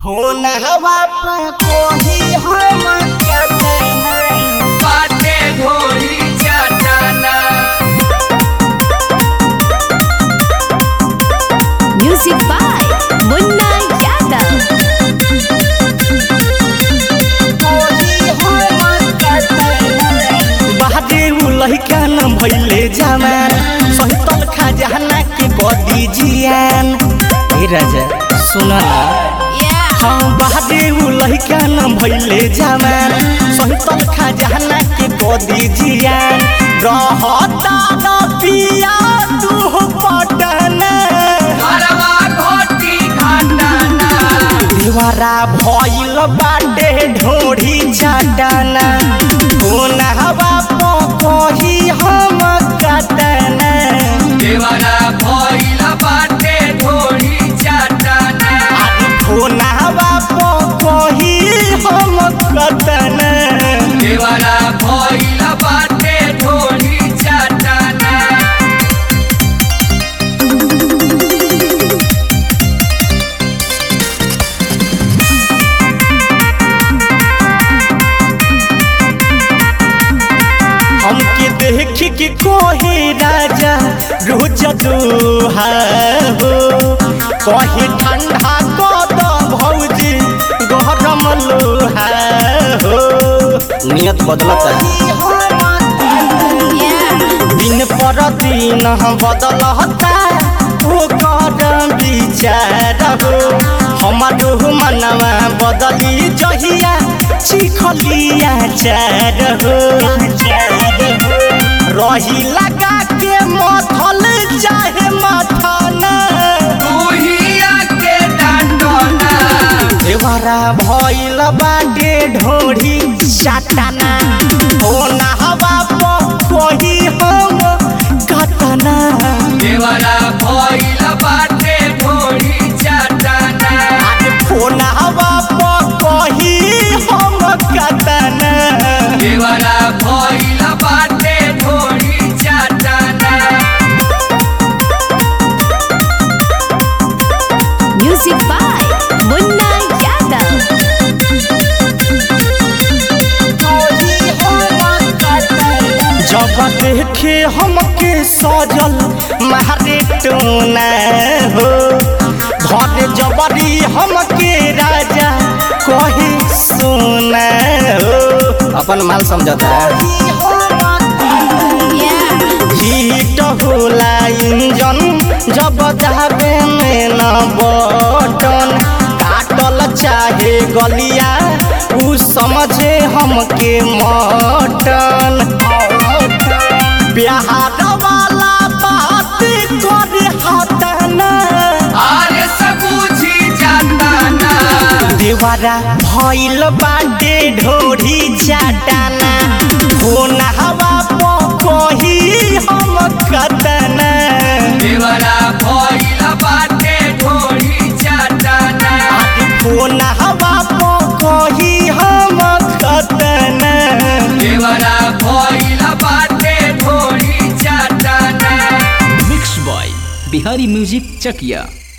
होना हवा पर कोही हम कहते हैं बाटे ढोली चटाना। Music by Munna Yadav. कोही हम कहते हैं बाहरे लइका न भइले जवान सहितल खजाना के बदी जियान। ए राजा सुन न हाँ बाहरे लइका न भइले जवान सहितल खजाना के बदी जियान। रहता न पिया तू पटना घरवा घोटी घाटाना। दीवारा भइल बाटे ढोढ़ी चटाना। होना हवा कही हम कटना देवरा भइल बाटे ढोली चटाना। होना हवा कही हम कटना। देवरा भइल बाटे ढोली चटाना। हमके देख के कोहे राजा रोज दुहा हो कहे ठंडा कद भौजी गरम लोहा हो। नियत बदलता दिन पर दिन बदलता ओकर विचार हो। हमारो मनवा बदली जहिया चिखलिया चार हो। रही लगा के मथल चाहे मथना तूहिया के डांटना। देवरा भइल बाटे ढोढ़ी चटाना। होना हवा कही हम कटना। देवरा भइल बाटे ढोली चटाना। होना हवा कही हम कटना। देवरा भइल बाटे ढोली चटाना। Music by Munna Yadav. कोही हम कहते हैं जब देखे हमके सजल मारे टोना हो धर जबरी हमके राजा कहे सोना हो। अपन माल समझता हीट होला इंजन जब जाबे में न बटन काटल चाहे गलिया उ समझे हमके मटन। बिहार वाला बात करे हटना। आरे सबूझी जाताना। देवरा भइल बाटे ढोढ़ी चटाना। होना हवा कही हम कटना। देवरा भइल बाटे ढोली चटाना। होना हवा कही हम कटना। देवरा भइल बाटे ढोली चटाना। मिक्स बॉय बिहारी म्यूजिक चकिया।